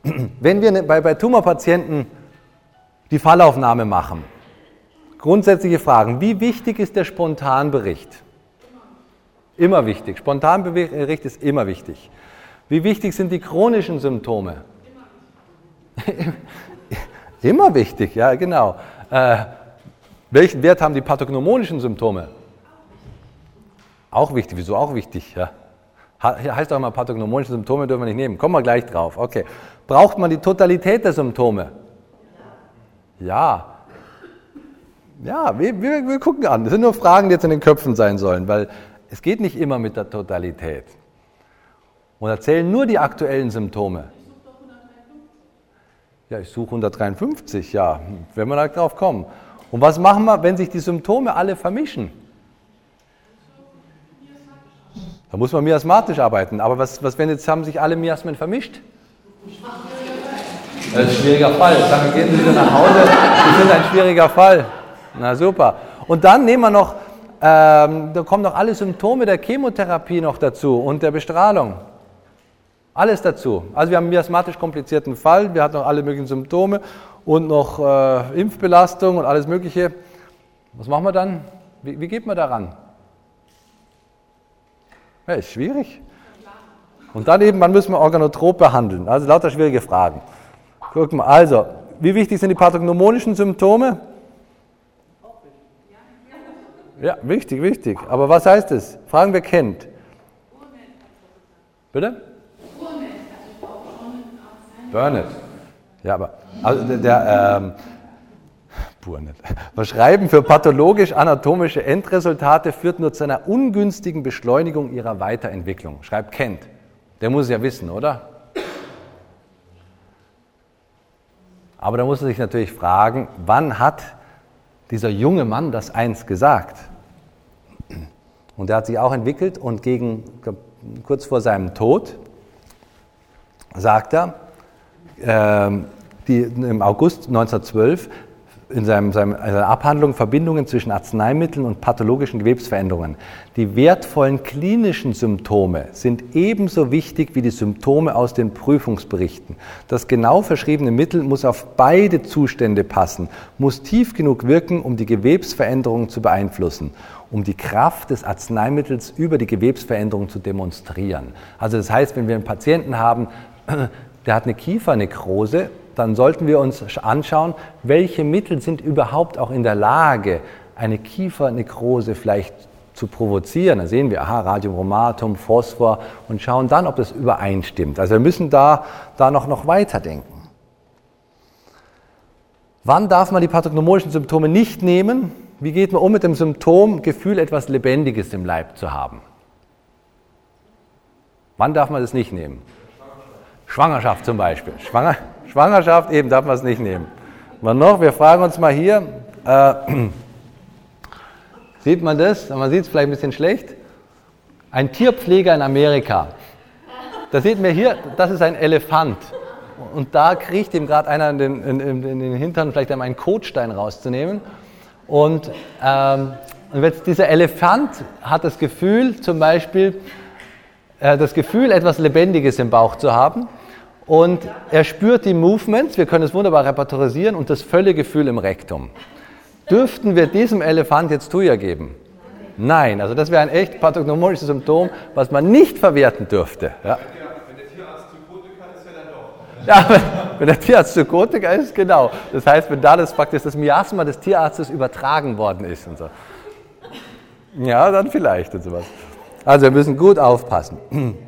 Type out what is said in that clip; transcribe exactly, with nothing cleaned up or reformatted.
Wenn wir bei, bei Tumorpatienten die Fallaufnahme machen, grundsätzliche Fragen, wie wichtig ist der Spontanbericht? Immer wichtig. Spontanbericht ist immer wichtig. Wie wichtig sind die chronischen Symptome? Immer wichtig, ja genau. Äh, welchen Wert haben die pathognomonischen Symptome? Auch wichtig. Wieso auch wichtig? Ja. Heißt auch immer, pathognomonische Symptome dürfen wir nicht nehmen. Kommen wir gleich drauf. Okay. Braucht man die Totalität der Symptome? Ja. Ja, wir, wir, wir gucken an. Das sind nur Fragen, die jetzt in den Köpfen sein sollen, weil es geht nicht immer mit der Totalität. Und erzählen nur die aktuellen Symptome. Ja, ich suche hundertdreiundfünfzig, ja, wenn wir da drauf kommen. Und was machen wir, wenn sich die Symptome alle vermischen? Da muss man miasmatisch arbeiten. Aber was, was wenn jetzt haben sich alle Miasmen vermischt? Das ist ein schwieriger Fall. Dann gehen Sie wieder nach Hause. Sie sind ein schwieriger Fall. Na super. Und dann nehmen wir noch, ähm, da kommen noch alle Symptome der Chemotherapie noch dazu und der Bestrahlung. Alles dazu. Also wir haben einen miasmatisch komplizierten Fall, wir hatten noch alle möglichen Symptome und noch äh, Impfbelastung und alles Mögliche. Was machen wir dann? Wie, wie geht man daran? Ja, ist schwierig. Und dann eben, wann müssen wir organotrop behandeln? Also lauter schwierige Fragen. Gucken wir, also, wie wichtig sind die pathognomonischen Symptome? Ja, wichtig, wichtig. Aber was heißt es? Fragen, wer kennt. Bitte? Burnett. Ja, aber also der, der ähm, Burnett. Verschreiben für pathologisch-anatomische Endresultate führt nur zu einer ungünstigen Beschleunigung ihrer Weiterentwicklung. Schreibt kennt. Der muss es ja wissen, oder? Aber da muss man sich natürlich fragen, wann hat dieser junge Mann das einst gesagt? Und der hat sich auch entwickelt und gegen, kurz vor seinem Tod sagt er, äh, die, im August neunzehnhundertzwölf in seinem, seinem, seiner Abhandlung Verbindungen zwischen Arzneimitteln und pathologischen Gewebsveränderungen. Die wertvollen klinischen Symptome sind ebenso wichtig wie die Symptome aus den Prüfungsberichten. Das genau verschriebene Mittel muss auf beide Zustände passen, muss tief genug wirken, um die Gewebsveränderungen zu beeinflussen, um die Kraft des Arzneimittels über die Gewebsveränderung zu demonstrieren. Also das heißt, wenn wir einen Patienten haben, der hat eine Kiefernekrose, dann sollten wir uns anschauen, welche Mittel sind überhaupt auch in der Lage, eine Kiefernekrose vielleicht zu provozieren. Da sehen wir, aha, Radium-Bromatum, Phosphor und schauen dann, ob das übereinstimmt. Also wir müssen da, da noch, noch weiterdenken. Wann darf man die pathognomonischen Symptome nicht nehmen? Wie geht man um mit dem Symptom, Gefühl, etwas Lebendiges im Leib zu haben? Wann darf man das nicht nehmen? Schwangerschaft zum Beispiel. Schwanger, Schwangerschaft, eben darf man es nicht nehmen. Was noch? Wir fragen uns mal hier, äh, sieht man das? Man sieht es vielleicht ein bisschen schlecht. Ein Tierpfleger in Amerika. Da sieht man hier, das ist ein Elefant. Und da kriegt ihm gerade einer in den, in, in den Hintern vielleicht einmal einen Kotstein rauszunehmen. Und, ähm, und jetzt dieser Elefant hat das Gefühl, zum Beispiel, äh, das Gefühl, etwas Lebendiges im Bauch zu haben. Und er spürt die Movements, wir können es wunderbar repertorisieren, und das Völlegefühl im Rektum. Dürften wir diesem Elefant jetzt Thuja geben? Nein, also das wäre ein echt pathognomonisches Symptom, was man nicht verwerten dürfte. Ja. Wenn der Tierarzt Zykotika ist, ja dann doch. Ja, wenn der Tierarzt Zykotika ist, genau. Das heißt, wenn da das praktisch das Miasma des Tierarztes übertragen worden ist und so. Ja, dann vielleicht und sowas. Also wir müssen gut aufpassen.